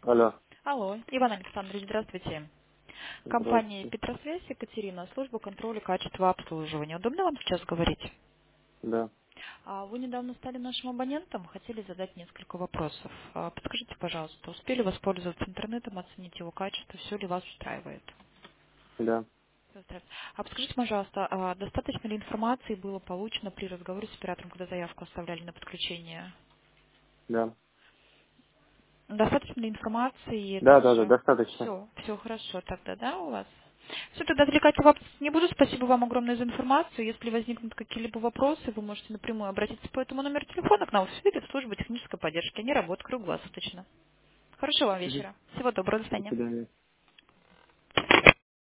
Алло, Алло, Иван Александрович, здравствуйте. Компания здравствуйте. «Петросвязь», Екатерина, служба контроля качества обслуживания. Удобно вам сейчас говорить? Да, Вы недавно стали нашим абонентом, хотели задать несколько вопросов. Подскажите, пожалуйста, успели воспользоваться интернетом, оценить его качество, все ли вас устраивает? да, Всё устраивает. Подскажите, пожалуйста, достаточно ли информации было получено при разговоре с оператором, когда заявку оставляли на подключение? да. Достаточно ли информации Да, также? достаточно. Все хорошо тогда, да, у вас? Все, тогда отвлекать вас не буду. Спасибо вам огромное за информацию. Если возникнут какие-либо вопросы, вы можете напрямую обратиться по этому номеру телефона к нам в виде службы технической поддержки. Они работают круглосуточно. Хорошего вам Мгм. вечера. Всего доброго, до До свидания. свидания.